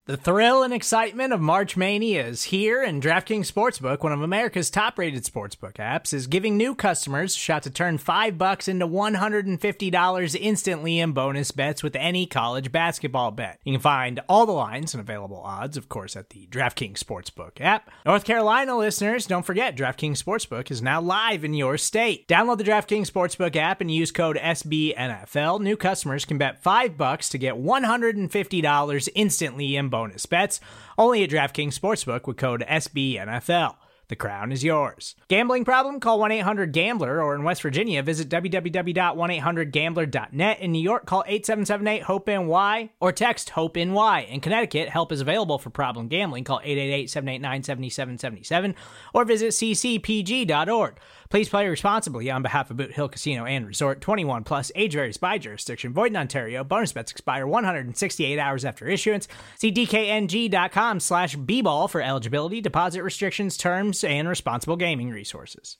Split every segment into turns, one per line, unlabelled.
The thrill and excitement of March Mania is here, and DraftKings Sportsbook, one of America's top-rated sportsbook apps, is giving new customers a shot to turn $5 into $150 instantly in bonus bets with any college basketball bet. You can find all the lines and available odds, of course, at the DraftKings Sportsbook app. North Carolina listeners, don't forget, DraftKings Sportsbook is now live in your state. Download the DraftKings Sportsbook app and use code SBNFL. New customers can bet $5 to get $150 instantly in bonus bets, only at DraftKings Sportsbook with code SBNFL. The crown is yours. Gambling problem? Call 1-800-GAMBLER, or in West Virginia, visit www.1800gambler.net. In New York, call 877-8-HOPE-NY or text HOPE-NY. In Connecticut, help is available for problem gambling. Call 888-789-7777 or visit ccpg.org. Please play responsibly on behalf of Boot Hill Casino and Resort. 21 plus, age varies by jurisdiction. Void in Ontario. Bonus bets expire 168 hours after issuance. See dkng.com/bball for eligibility, deposit restrictions, terms, and responsible gaming resources.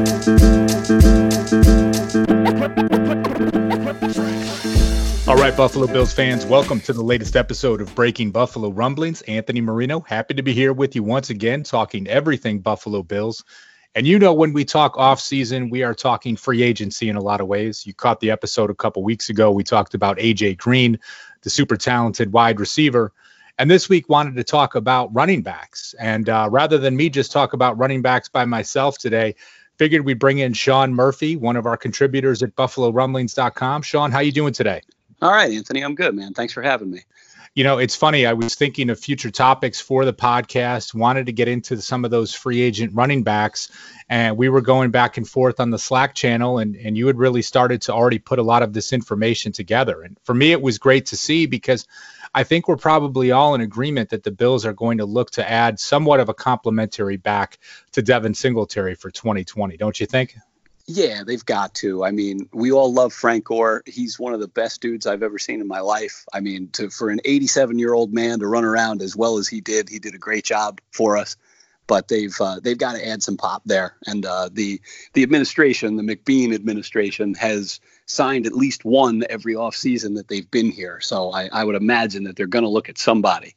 All right, Buffalo Bills fans, welcome to the latest episode of Breaking Buffalo Rumblings. Anthony Marino, happy to be here with you once again, talking everything Buffalo Bills. And you know, when we talk offseason, we are talking free agency in a lot of ways. You caught the episode a couple weeks ago. We talked about A.J. Green, the super talented wide receiver. And this week wanted to talk about running backs. And rather than me just talk about running backs by myself today, figured we'd bring in Sean Murphy, one of our contributors at BuffaloRumblings.com. Sean, how you doing today?
All right, Anthony, I'm good, man. Thanks for having me.
You know, it's funny. I was thinking of future topics for the podcast, wanted to get into some of those free agent running backs, and we were going back and forth on the Slack channel, and you had really started to already put a lot of this information together. And for me, it was great to see because I think we're probably all in agreement that the Bills are going to look to add somewhat of a complementary back to Devin Singletary for 2020. Don't you think?
Yeah, they've got to. I mean, we all love Frank Gore. He's one of the best dudes I've ever seen in my life. I mean, for an 87-year-old man to run around as well as he did a great job for us. But they've got to add some pop there. And the administration, the McBean administration, has signed at least one every offseason that they've been here. So I would imagine that they're going to look at somebody.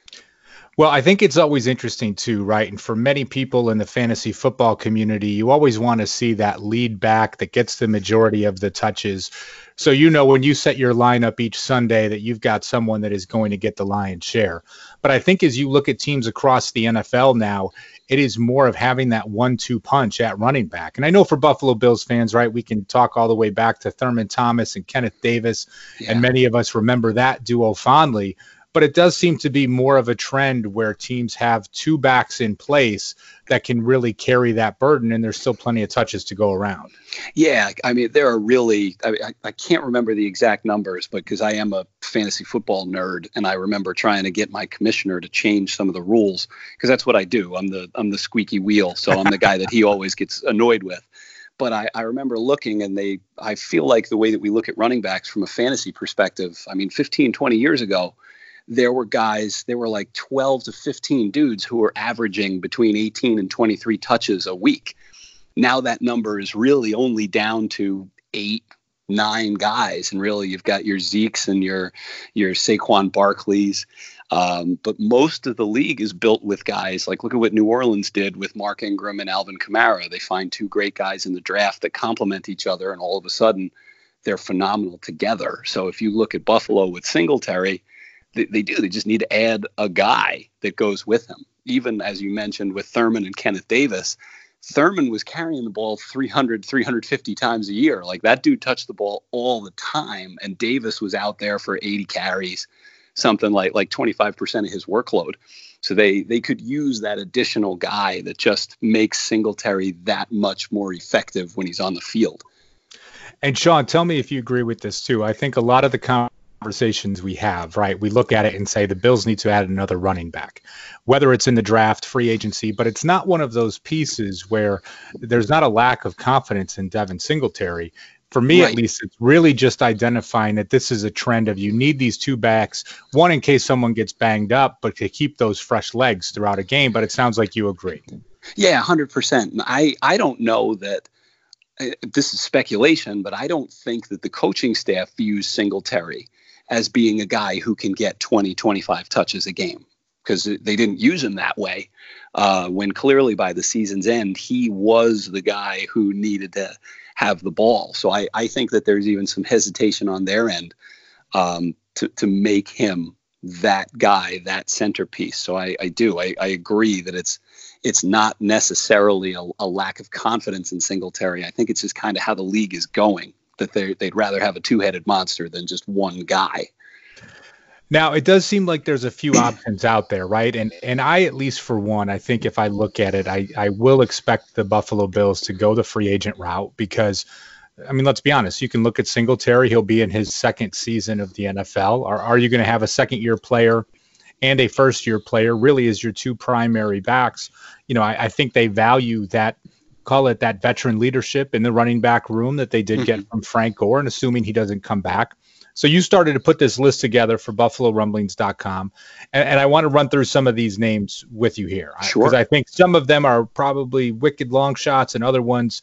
Well, I think it's always interesting too, right? And for many people in the fantasy football community, you always want to see that lead back that gets the majority of the touches. So, you know, when you set your lineup each Sunday that you've got someone that is going to get the lion's share. But I think as you look at teams across the NFL now, it is more of having that 1-2 punch at running back. And I know for Buffalo Bills fans, right, we can talk all the way back to Thurman Thomas and Kenneth Davis. Yeah. And many of us remember that duo fondly. But it does seem to be more of a trend where teams have two backs in place that can really carry that burden, and there's still plenty of touches to go around.
Yeah, I mean, there are really I can't remember the exact numbers, but because I am a fantasy football nerd, and I remember trying to get my commissioner to change some of the rules, because that's what I do. I'm the squeaky wheel, so I'm the guy that he always gets annoyed with. But I remember looking, and I feel like the way that we look at running backs from a fantasy perspective, I mean, 15, 20 years ago, there were like 12 to 15 dudes who were averaging between 18 and 23 touches a week. Now that number is really only down to 8, 9 guys. And really you've got your Zekes and your Saquon Barkleys. But most of the league is built with guys like, look at what New Orleans did with Mark Ingram and Alvin Kamara. They find 2 great guys in the draft that complement each other, and all of a sudden they're phenomenal together. So if you look at Buffalo with Singletary, they just need to add a guy that goes with him. Even as you mentioned with Thurman and Kenneth Davis, Thurman was carrying the ball 300, 350 times a year. Like, that dude touched the ball all the time. And Davis was out there for 80 carries, something like 25% of his workload. So they could use that additional guy that just makes Singletary that much more effective when he's on the field.
And Sean, tell me if you agree with this too. I think a lot of the conversations we have, right, we look at it and say the Bills need to add another running back, whether it's in the draft, free agency, but it's not one of those pieces where there's not a lack of confidence in Devin Singletary. For me, right, at least, it's really just identifying that this is a trend of you need these 2 backs, one in case someone gets banged up, but to keep those fresh legs throughout a game. But it sounds like you agree.
Yeah, 100%. I don't know that this is speculation, but I don't think that the coaching staff views Singletary as being a guy who can get 20, 25 touches a game, because they didn't use him that way. When clearly by the season's end, he was the guy who needed to have the ball. So I think that there's even some hesitation on their end to make him that guy, that centerpiece. So I agree that it's not necessarily a lack of confidence in Singletary. I think it's just kind of how the league is going, that they'd rather have a two-headed monster than just one guy.
Now, it does seem like there's a few options out there, right? And I, at least for one, I think if I look at it, I will expect the Buffalo Bills to go the free agent route because, I mean, let's be honest. You can look at Singletary. He'll be in his second season of the NFL. Are you going to have a second-year player and a first-year player really as your two primary backs? You know, I think they value that, call it that veteran leadership in the running back room that they did get from Frank Gore, and assuming he doesn't come back. So you started to put this list together for BuffaloRumblings.com, and I want to run through some of these names with you here.
Sure.
Because I think some of them are probably wicked long shots, and other ones,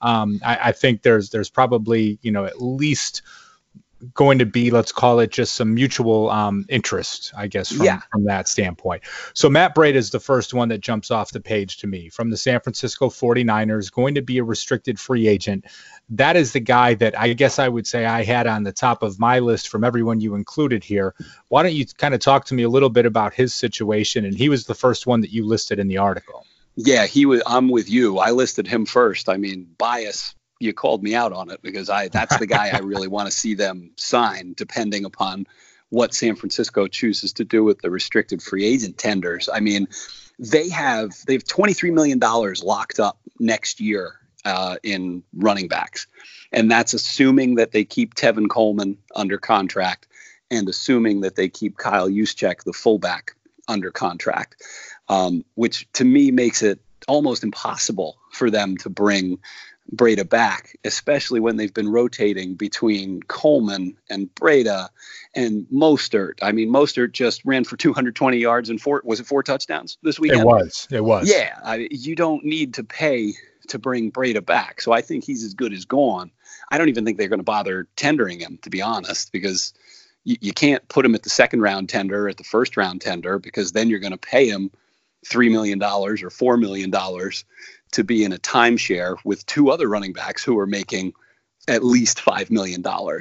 I think there's probably, you know, at least going to be, let's call it just some mutual interest, I guess, from that standpoint. So Matt Breida is the first one that jumps off the page to me from the San Francisco 49ers, going to be a restricted free agent. That is the guy that I guess I would say I had on the top of my list from everyone you included here. Why don't you kind of talk to me a little bit about his situation? And he was the first one that you listed in the article.
Yeah, I'm with you. I listed him first. I mean, bias. You called me out on it because that's the guy I really want to see them sign, depending upon what San Francisco chooses to do with the restricted free agent tenders. I mean, they have $23 million locked up next year in running backs. And that's assuming that they keep Tevin Coleman under contract and assuming that they keep Kyle Juszczyk, the fullback, under contract, which to me makes it almost impossible for them to bring Breida back, especially when they've been rotating between Coleman and Breida and Mostert. I mean, Mostert just ran for 220 yards and four touchdowns this weekend?
It was.
Yeah. You don't need to pay to bring Breida back. So I think he's as good as gone. I don't even think they're going to bother tendering him, to be honest, because you can't put him at the second round tender, at the first round tender, because then you're going to pay him $3 million or $4 million to be in a timeshare with two other running backs who are making at least $5 million.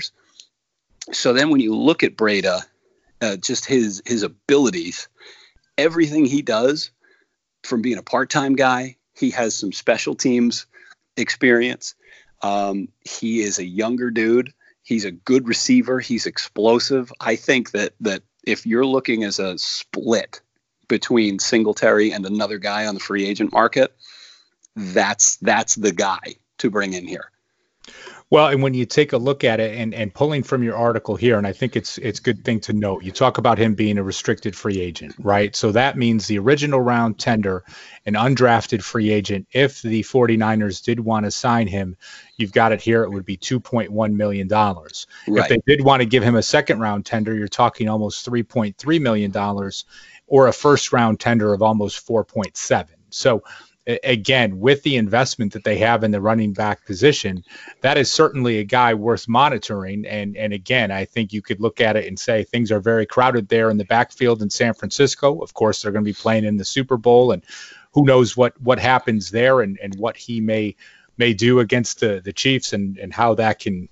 So then when you look at Breida, just his abilities, everything he does, from being a part-time guy, he has some special teams experience. He is a younger dude. He's a good receiver. He's explosive. I think that if you're looking as a split between Singletary and another guy on the free agent market, that's the guy to bring in here.
Well, and when you take a look at it and pulling from your article here, and I think it's a good thing to note, you talk about him being a restricted free agent, right? So that means the original round tender, an undrafted free agent, if the 49ers did want to sign him, you've got it here, it would be $2.1 million. Right. If they did want to give him a second round tender, you're talking almost $3.3 million, or a first round tender of almost 4.7. So again, with the investment that they have in the running back position, that is certainly a guy worth monitoring. And again, I think you could look at it and say things are very crowded there in the backfield in San Francisco. Of course, they're going to be playing in the Super Bowl, and who knows what happens there and what he may do against the Chiefs and how that can,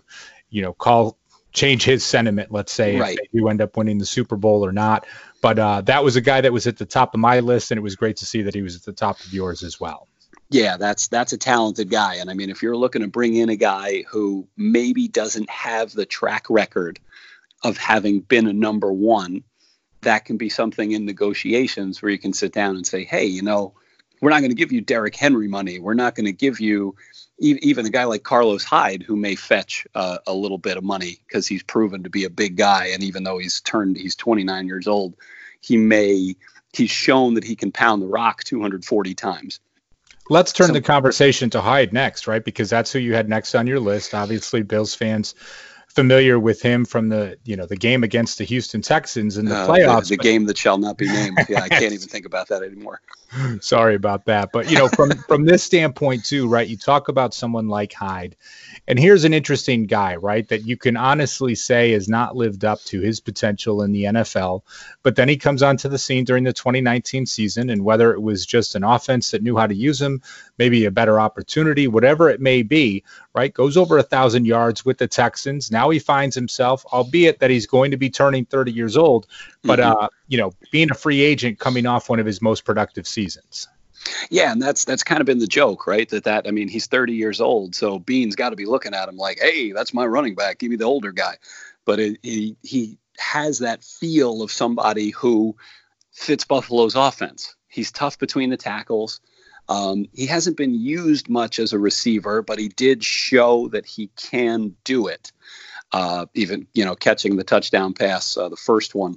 change his sentiment, let's say, if they do end up winning the Super Bowl or not. But that was a guy that was at the top of my list, and it was great to see that he was at the top of yours as well.
Yeah, that's a talented guy. And I mean, if you're looking to bring in a guy who maybe doesn't have the track record of having been a number one, that can be something in negotiations where you can sit down and say, hey, we're not going to give you Derrick Henry money. We're not going to give you even a guy like Carlos Hyde, who may fetch a little bit of money because he's proven to be a big guy. And even though he's 29 years old, he's shown that he can pound the rock 240 times.
Let's turn the conversation to Hyde next, right? Because that's who you had next on your list. Obviously, Bills fans familiar with him from the game against the Houston Texans in the playoffs.
The game that shall not be named. Yeah, I can't even think about that anymore.
Sorry about that. But, from this standpoint too, right, you talk about someone like Hyde, and here's an interesting guy, right, that you can honestly say has not lived up to his potential in the NFL. But then he comes onto the scene during the 2019 season, and whether it was just an offense that knew how to use him, maybe a better opportunity, whatever it may be, right, goes over 1,000 yards with the Texans. Now he finds himself, albeit that he's going to be turning 30 years old, but, being a free agent coming off one of his most productive seasons.
Yeah, and that's kind of been the joke, right? He's 30 years old, so Beane's got to be looking at him like, hey, that's my running back. Give me the older guy. But he has that feel of somebody who fits Buffalo's offense. He's tough between the tackles. He hasn't been used much as a receiver, but he did show that he can do it. Even catching the touchdown pass, the first one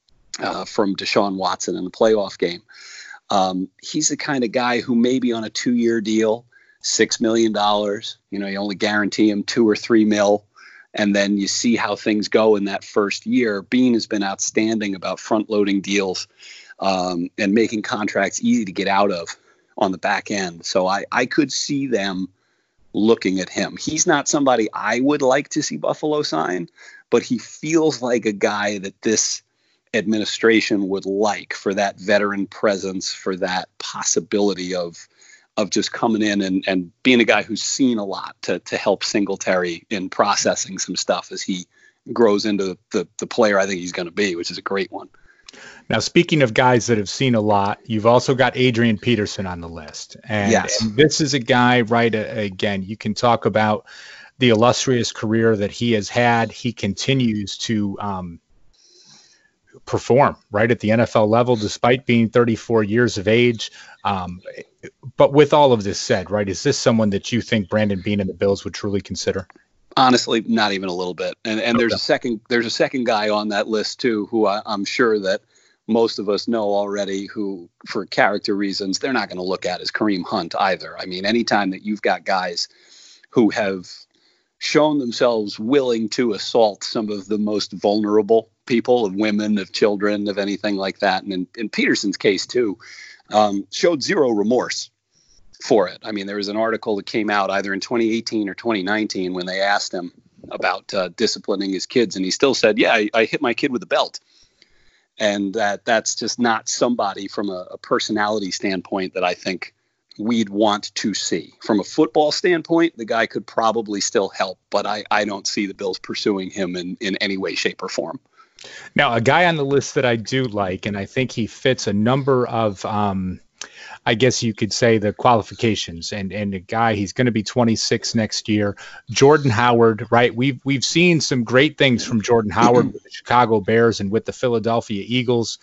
from Deshaun Watson in the playoff game. He's the kind of guy who maybe on a 2-year deal, $6 million, you only guarantee him $2 or $3 million. And then you see how things go in that first year. Beane has been outstanding about front loading deals and making contracts easy to get out of on the back end. So I could see them looking at him. He's not somebody I would like to see Buffalo sign, but he feels like a guy that this administration would like for that veteran presence, for that possibility of just coming in and being a guy who's seen a lot to help Singletary in processing some stuff as he grows into the player I think he's going to be, which is a great one.
Now, speaking of guys that have seen a lot, you've also got Adrian Peterson on the list. And,
yes.
And this is a guy, right, again, you can talk about the illustrious career that he has had. He continues to perform right at the NFL level, despite being 34 years of age. But with all of this said, right, is this someone that you think Brandon Beane and the Bills would truly consider?
Honestly, not even a little bit. And okay. There's a second guy on that list too, who I'm sure that most of us know already, who for character reasons, they're not going to look at as Kareem Hunt either. I mean, anytime that you've got guys who have shown themselves willing to assault some of the most vulnerable people, of women, of children, of anything like that, and in Peterson's case too, showed zero remorse for it. I mean, there was an article that came out either in 2018 or 2019 when they asked him about disciplining his kids, and he still said, yeah, I hit my kid with a belt. And that's just not somebody from a personality standpoint that I think we'd want to see. From a football standpoint, the guy could probably still help, but I don't see the Bills pursuing him in any way, shape, or form.
Now, a guy on the list that I do like, and I think he fits a number of I guess you could say the qualifications, and a guy, he's going to be 26 next year. Jordan Howard, right? We've seen some great things from Jordan Howard with the Chicago Bears and with the Philadelphia Eagles.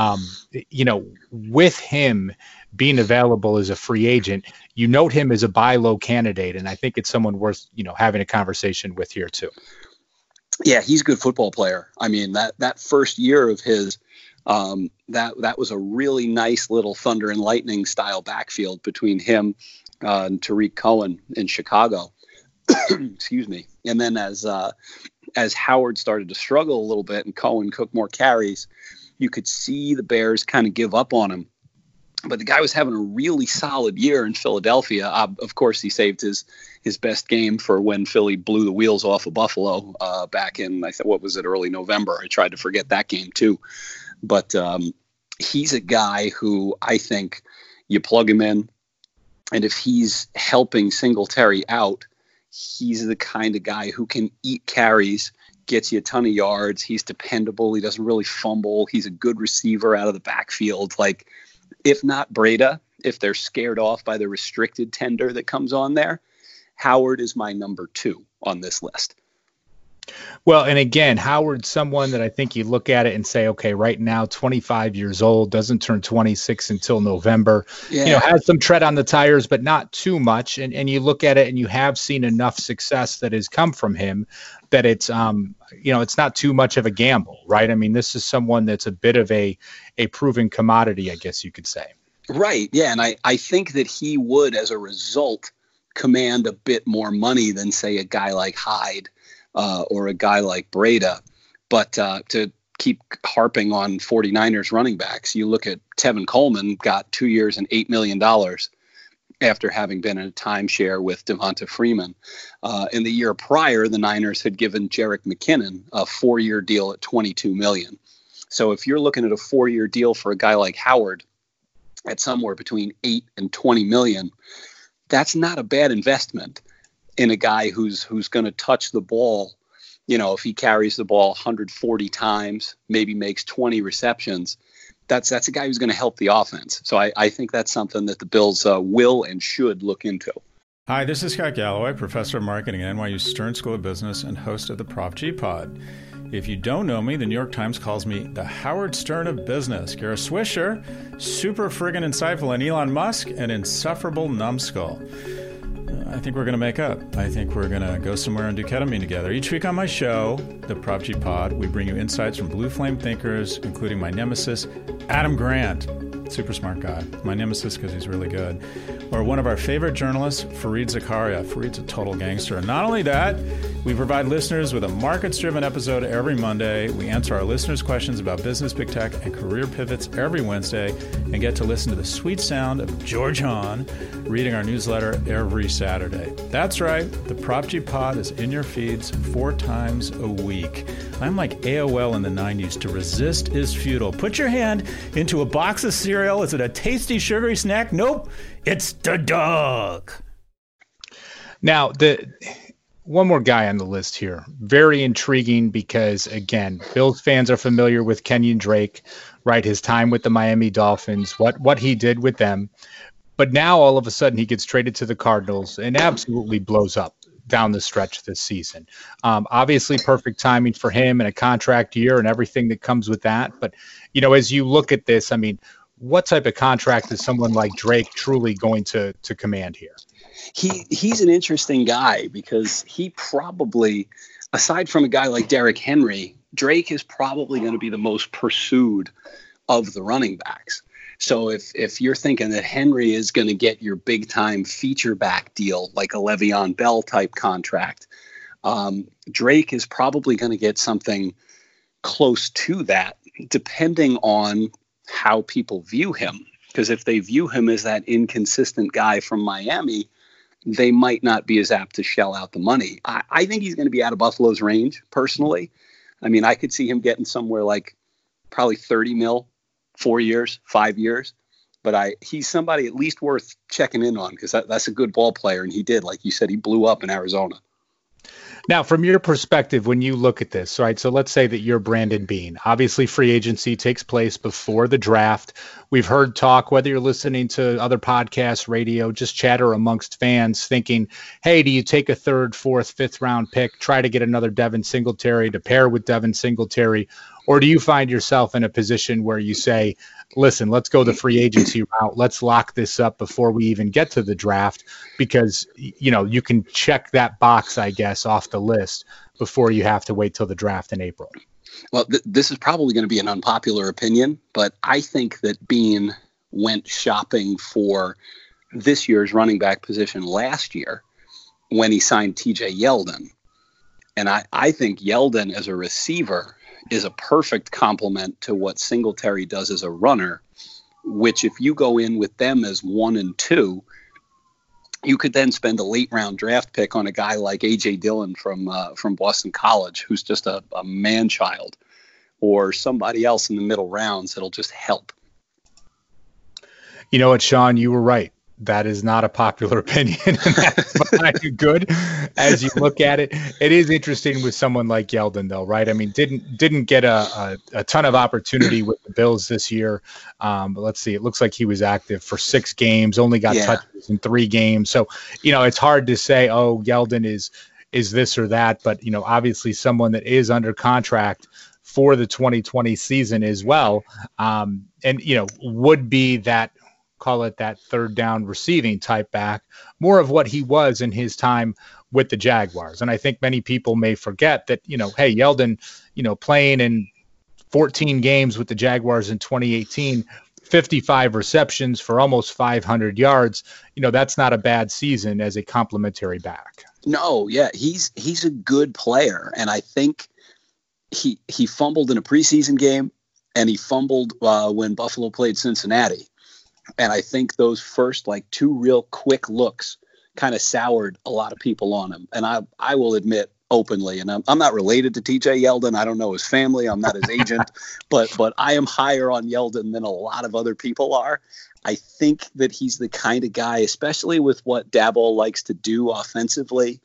With him being available as a free agent, you note him as a buy low candidate, and I think it's someone worth having a conversation with here too.
Yeah, he's a good football player. I mean, that first year of his. That was a really nice little thunder and lightning style backfield between him and Tariq Cohen in Chicago. Excuse me. And then as Howard started to struggle a little bit and Cohen took more carries, you could see the Bears kind of give up on him. But the guy was having a really solid year in Philadelphia. Of course, he saved his best game for when Philly blew the wheels off of Buffalo back in, early November. I tried to forget that game too. But he's a guy who I think you plug him in, and if he's helping Singletary out, he's the kind of guy who can eat carries, gets you a ton of yards. He's dependable. He doesn't really fumble. He's a good receiver out of the backfield. Like, if not Breda, if they're scared off by the restricted tender that comes on there, Howard is my number 2 on this list.
Well, and again, Howard's someone that I think you look at it and say, okay, right now, 25 years old, doesn't turn 26 until November, has some tread on the tires, but not too much. And you look at it and you have seen enough success that has come from him that it's, it's not too much of a gamble, right? I mean, this is someone that's a bit of a proven commodity, I guess you could say.
Right. Yeah. And I think that he would, as a result, command a bit more money than, say, a guy like Hyde. or a guy like Breda. But to keep harping on 49ers running backs, you look at Tevin Coleman, got 2 years and $8 million after having been in a timeshare with Devonta Freeman. In the year prior, the Niners had given Jerick McKinnon a 4-year deal at $22 million. So if you're looking at a 4-year deal for a guy like Howard at somewhere between $8 and $20 million, that's not a bad investment in a guy who's going to touch the ball. You know, if he carries the ball 140 times, maybe makes 20 receptions, that's a guy who's going to help the offense. So I think that's something that the Bills will and should look into.
Hi, this is Scott Galloway, professor of marketing at NYU Stern School of Business and host of the Prop G Pod. If you don't know me, the New York Times calls me the Howard Stern of business. Kara Swisher, super friggin' insightful, and Elon Musk, an insufferable numbskull. I think we're going to make up. I think we're going to go somewhere and do ketamine together. Each week on my show, the Prop G Pod, we bring you insights from blue flame thinkers, including my nemesis, Adam Grant. Super smart guy. My nemesis because he's really good. Or one of our favorite journalists, Fareed Zakaria. Fareed's a total gangster. And not only that, we provide listeners with a markets-driven episode every Monday. We answer our listeners' questions about business, big tech, and career pivots every Wednesday, and get to listen to the sweet sound of George Hahn reading our newsletter every Saturday. That's right. The Prop G Pod is in your feeds 4 times a week. I'm like AOL in the 90s. To resist is futile. Put your hand into a box of cereal. Is it a tasty, sugary snack? Nope. It's the dog.
Now, one more guy on the list here. Very intriguing because, again, Bills fans are familiar with Kenyon Drake, right? His time with the Miami Dolphins, what he did with them. But now all of a sudden he gets traded to the Cardinals and absolutely blows up down the stretch this season. Obviously perfect timing for him and a contract year and everything that comes with that. But, you know, as you look at this, I mean, what type of contract is someone like Drake truly going to command here?
He's an interesting guy because he probably, aside from a guy like Derrick Henry, Drake is probably going to be the most pursued of the running backs. So if you're thinking that Henry is going to get your big time feature back deal, like a Le'Veon Bell type contract, Drake is probably going to get something close to that, depending on how people view him. Because if they view him as that inconsistent guy from Miami, they might not be as apt to shell out the money. I think he's going to be out of Buffalo's range, personally. I mean, I could see him getting somewhere like probably 30 mil, 4 years, 5 years. But he's somebody at least worth checking in on because that's a good ball player. And he did, like you said, he blew up in Arizona.
Now, from your perspective, when you look at this, right, so let's say that you're Brandon Beane. Obviously, free agency takes place before the draft. We've heard talk, whether you're listening to other podcasts, radio, just chatter amongst fans thinking, hey, do you take a 3rd, 4th, 5th round pick, try to get another Devin Singletary to pair with Devin Singletary, or do you find yourself in a position where you say, listen, let's go the free agency route. Let's lock this up before we even get to the draft because, you know, you can check that box, I guess, off the list before you have to wait till the draft in April.
Well, this is probably going to be an unpopular opinion, but I think that Beane went shopping for this year's running back position last year when he signed TJ Yeldon. And I think Yeldon as a receiver is a perfect complement to what Singletary does as a runner, which if you go in with them as 1 and 2, you could then spend a late round draft pick on a guy like A.J. Dillon from Boston College, who's just a man-child, or somebody else in the middle rounds that'll just help.
You know what, Sean, you were right. That is not a popular opinion, and that's good as you look at it. It is interesting with someone like Yeldon, though, right? I mean, didn't get a ton of opportunity with the Bills this year. But let's see, it looks like he was active for 6 games, only got touches in 3 games. So, you know, it's hard to say, oh, Yeldon is this or that. But, you know, obviously someone that is under contract for the 2020 season as well, and, you know, would be that, call it that 3rd down receiving type back, more of what he was in his time with the Jaguars. And I think many people may forget that, you know, hey, Yeldon, you know, playing in 14 games with the Jaguars in 2018, 55 receptions for almost 500 yards, you know, that's not a bad season as a complimentary back.
No, yeah, he's a good player, and I think he fumbled in a preseason game, and he fumbled when Buffalo played Cincinnati, and I think those first like two real quick looks kind of soured a lot of people on him. And I will admit openly, and I'm not related to TJ Yeldon. I don't know his family. I'm not his agent, but I am higher on Yeldon than a lot of other people are. I think that he's the kind of guy, especially with what Daboll likes to do offensively.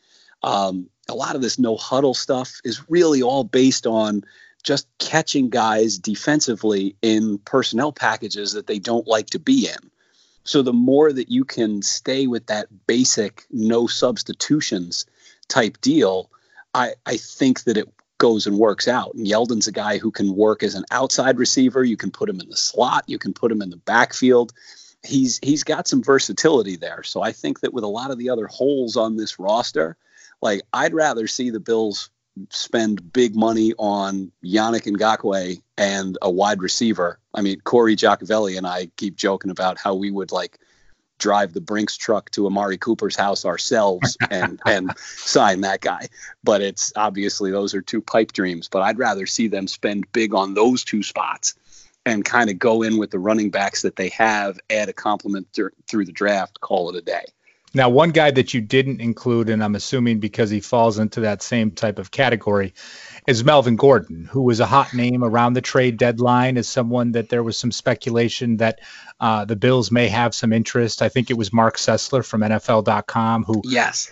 A lot of this no huddle stuff is really all based on just catching guys defensively in personnel packages that they don't like to be in. So the more that you can stay with that basic no substitutions type deal, I think that it goes and works out. And Yeldon's a guy who can work as an outside receiver. You can put him in the slot. You can put him in the backfield. He's got some versatility there. So I think that with a lot of the other holes on this roster, like I'd rather see the Bills spend big money on Yannick Ngakoue and a wide receiver. I mean, Corey Giacovelli and I keep joking about how we would like drive the Brinks truck to Amari Cooper's house ourselves and sign that guy. But it's obviously those are two pipe dreams, but I'd rather see them spend big on those two spots and kind of go in with the running backs that they have, add a complement through the draft, call it a day.
Now, one guy that you didn't include, and I'm assuming because he falls into that same type of category, is Melvin Gordon, who was a hot name around the trade deadline as someone that there was some speculation that the Bills may have some interest. I think it was Mark Sessler from NFL.com who,
yes,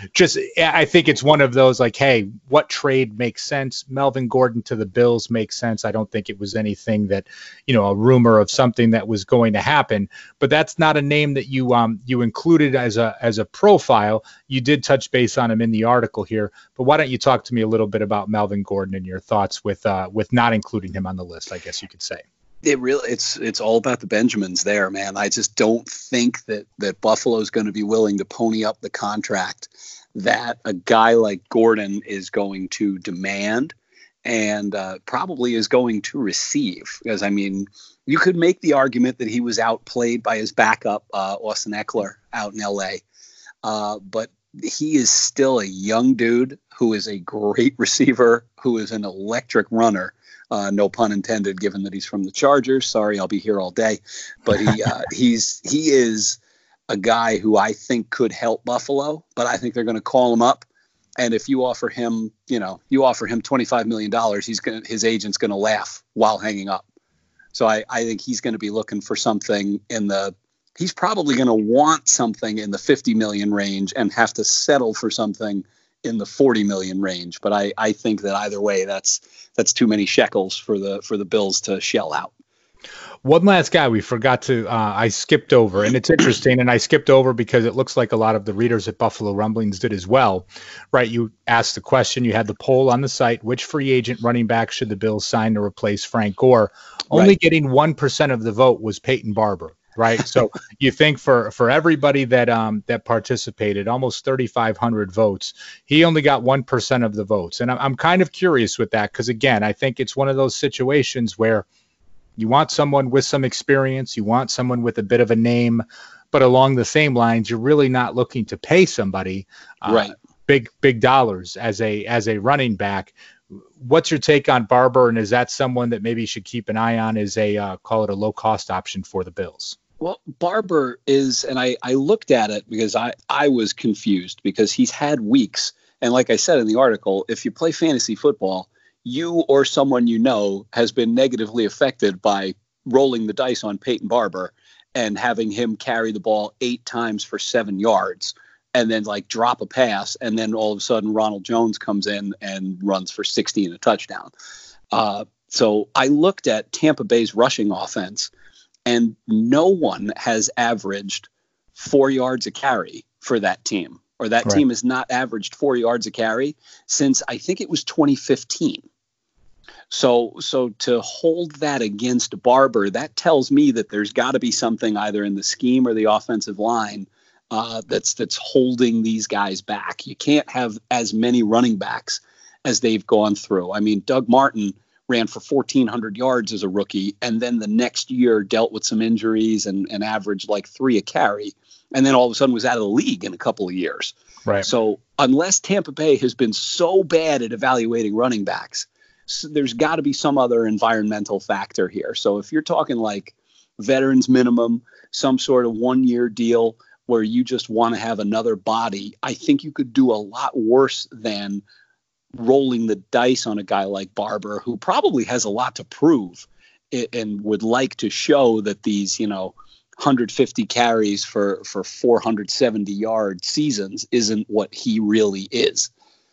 I think it's one of those like, hey, what trade makes sense? Melvin Gordon to the Bills makes sense. I don't think it was anything that, a rumor of something that was going to happen, but that's not a name that you included as a profile. You did touch base on him in the article here, but why don't you talk to me a little bit about Melvin Gordon and your thoughts with not including him on the list, I guess you could say.
It's all about the Benjamins there, man. I just don't think that Buffalo is going to be willing to pony up the contract that a guy like Gordon is going to demand and probably is going to receive. Because, I mean, you could make the argument that he was outplayed by his backup, Austin Eckler, out in L.A., but he is still a young dude who is a great receiver, who is an electric runner. No pun intended, given that he's from the Chargers. Sorry, I'll be here all day. But he is a guy who I think could help Buffalo, but I think they're going to call him up. And if you offer him, $25 million, his agent's going to laugh while hanging up. So I think he's going to be looking for something he's probably going to want something in the 50 million range and have to settle for something in the 40 million range. But I think that either way, that's too many shekels for the Bills to shell out.
One last guy we forgot to, I skipped over, and it's interesting, and I skipped over because it looks like a lot of the readers at Buffalo Rumblings did as well, right? You asked the question, you had the poll on the site, which free agent running back should the Bills sign to replace Frank Gore? Only getting 1% of the vote was Peyton Barber. Right. So you think for everybody that participated, almost 3,500 votes, he only got 1% of the votes. And I'm kind of curious with that because, again, I think it's one of those situations where you want someone with some experience, you want someone with a bit of a name, but along the same lines, you're really not looking to pay somebody big dollars as a running back. What's your take on Barber? And is that someone that maybe you should keep an eye on as call it a low cost option for the Bills?
Well, Barber is, and I looked at it because I was confused because he's had weeks. And like I said in the article, if you play fantasy football, you or someone you know has been negatively affected by rolling the dice on Peyton Barber and having him carry the ball 8 times for 7 yards and then like drop a pass. And then all of a sudden Ronald Jones comes in and runs for 60 and a touchdown. So I looked at Tampa Bay's rushing offense, and no one has averaged 4 yards a carry for that team, or that team has not averaged 4 yards a carry since I think it was 2015. So to hold that against Barber, that tells me that there's got to be something either in the scheme or the offensive line that's holding these guys back. You can't have as many running backs as they've gone through. I mean, Doug Martin ran for 1,400 yards as a rookie, and then the next year dealt with some injuries and averaged like 3 a carry, and then all of a sudden was out of the league in a couple of years.
Right.
So unless Tampa Bay has been so bad at evaluating running backs, there's got to be some other environmental factor here. So if you're talking like veterans minimum, some sort of 1-year deal where you just want to have another body, I think you could do a lot worse than rolling the dice on a guy like Barber, who probably has a lot to prove and would like to show that these, 150 carries for 470 yard seasons isn't what he really is.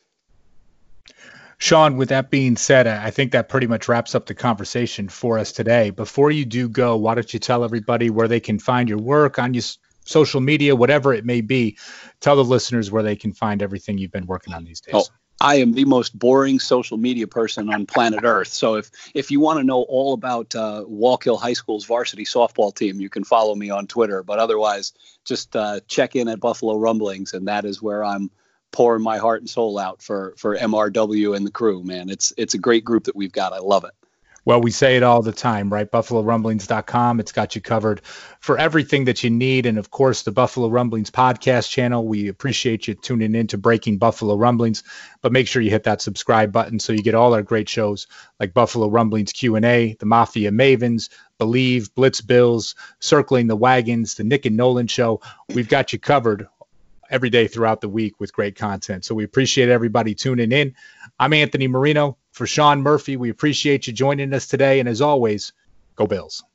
Sean, with that being said, I think that pretty much wraps up the conversation for us today. Before you do go, why don't you tell everybody where they can find your work on your social media, whatever it may be. Tell the listeners where they can find everything you've been working on these days.
Oh, I am the most boring social media person on planet Earth. So if you want to know all about Wallkill High School's varsity softball team, you can follow me on Twitter. But otherwise, just check in at Buffalo Rumblings, and that is where I'm pouring my heart and soul out for MRW and the crew, man. It's a great group that we've got. I love it.
Well, we say it all the time, right? BuffaloRumblings.com. It's got you covered for everything that you need. And of course, the Buffalo Rumblings podcast channel. We appreciate you tuning in to Breaking Buffalo Rumblings, but make sure you hit that subscribe button so you get all our great shows like Buffalo Rumblings Q&A, the Mafia Mavens, Believe, Blitz Bills, Circling the Wagons, the Nick and Nolan Show. We've got you covered every day throughout the week with great content. So we appreciate everybody tuning in. I'm Anthony Marino. For Sean Murphy, we appreciate you joining us today. And as always, go Bills.